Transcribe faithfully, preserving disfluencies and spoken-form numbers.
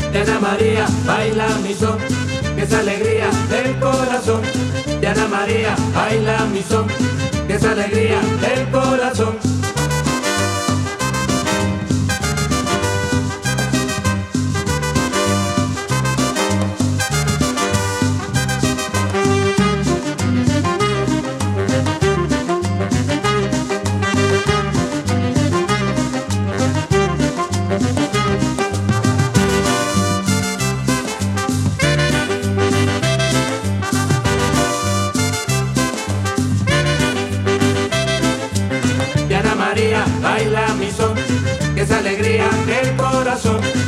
Diana María, baila mi son, que es alegría del corazón. Diana María, baila mi son, que es alegría del corazón. Diana María, baila mi son, que es alegría del corazón.